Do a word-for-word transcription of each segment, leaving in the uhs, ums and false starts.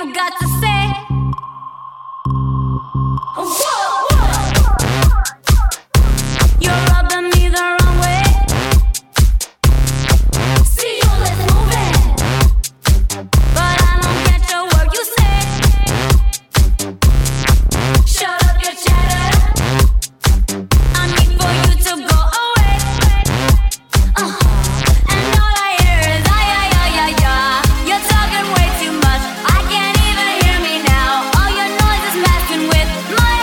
you got to say. Whoa, whoa. You're rubbing me the wrong way. See you, let's move it. But I don't get your word you say. Shut up your chatter. I need for you to go away. Uh-huh. And all I hear is ay, ay, ay, ay, ay. You're talking way too much. I can't even hear me now. All your noise is messing with my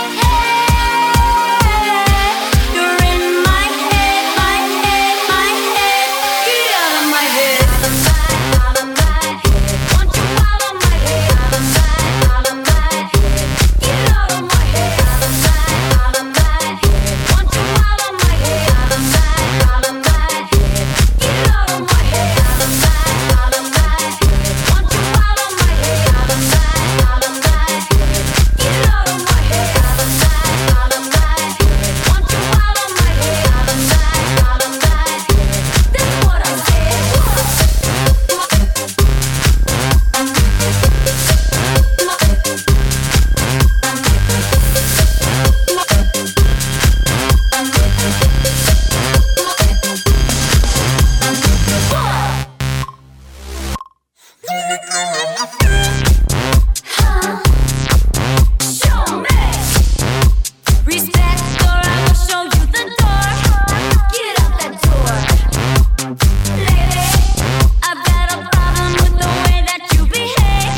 head. You're in my head, my head, my head. Get out of my head. Out of my head. Want you out of my head. Out of my, out of my head. Get out of my head. Out of my, out of my head. Want you out of my head. Out of my, out of my head. Get out of my head. Out of my, out of my head. Want you out of my head. Out of my, out of my head. Get out of my head. Out of my, out of my head. Want you out of my head. Out of my, out of my head. That's what I said. Show me respect, or I will show you the door. Get out that door, lady. I've got a problem with the way that you behave.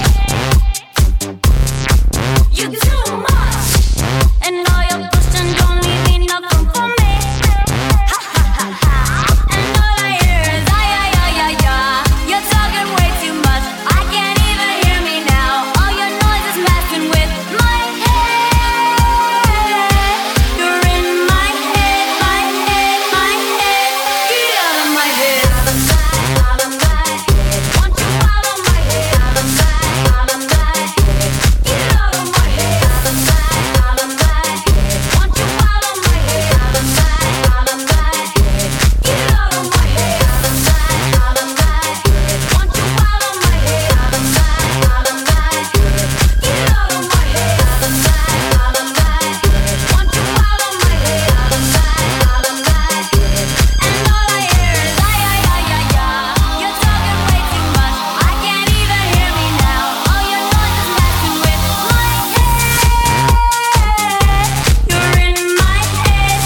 You too much, and all your pushing don't leave enough room for me. Ha ha ha ha. And all I hear is ay, ay, ay, ay, ay. You're talking way too much. I can't even hear me now. All your noise is messing with my head. You're in my head, my head, my head. Get out of my head. Out of my, out of my head. Want you out of my head. Out of my, out of my head. Get out of my head. Out of my, out of my head. Want you out of my head. Out of my, out of my head. Get out of my head. Out of my, out of my head. Want you out of my head. Out of my, out of my head. Get out of my head. Out of my, out of my head. Want you out of my head. Out of my, out of my head. And all I hear is ay, ay, ay, ay, ay. You're talking way too much. I can't even hear me now. All your noise is messing with my head. You're in my head.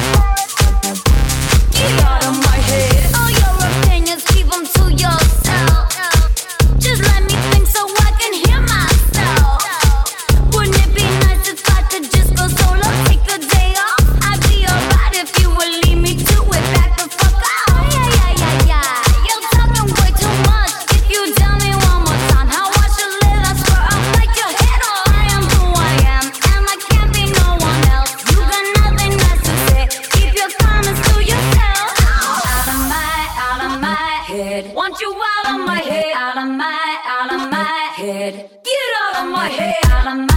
Get out of my head. All your opinions, keep them to yourself. Just let me think so I can hear myself. Wouldn't it be nice if I could just go solo, take a day off? I'd be alright if you would leave me to it, back the fuck off. Yeah, yeah, yeah, yeah. You're talking way too much. If you tell me one more time how I should live, I swear I'll break your head off. I am who I am, and I can't be no one else. You got nothing nice to say. Keep your comments to yourself. Out of my, out of my head. Want you out of my head. Out of my, out of my head. Get out of my head. Out of my